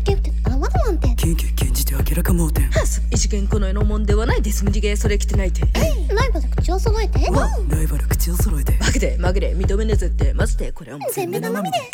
ギフトあわだなんてキンキン禁じて明らか盲点ハス一元この世のもんではないです。無次元それ着てないてライバル口を揃えてライバル口を揃えてバグでまぐれ認めねずってマジでこれはもう全部生身で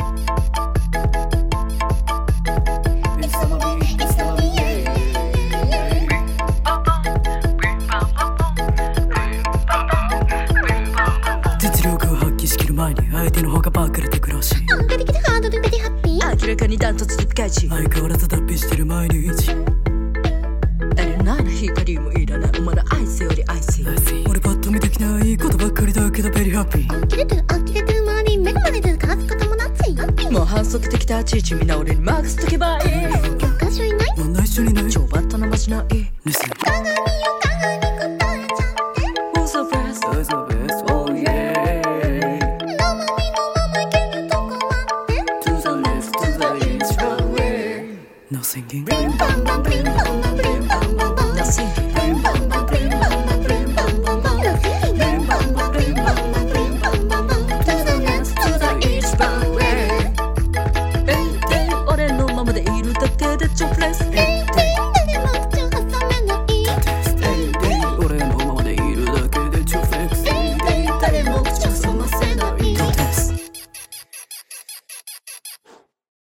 実力を発揮しきる前に相手の方がバカれてくらし安定的でハードルベリーハッピー明らかにダントツでピカイチ相変わらず脱皮してる毎日あれなら光もいらないお前の愛せより愛せよ俺パッと見できないいいことばっかりだけどベリーハッピー呆れてる周り目がまれてる数方もなついもう反則的立ち位置みんな俺に任せとけばいい教科書いないどんな一緒にない超バットなまじない Listen 鏡よ鏡答えちゃって Who's the best? Who's the best? Oh yeah 生身のままいけるとこまで To the left, to the east, one way No singing Blim bam bam blim bam bam blim bam bam bam Nothing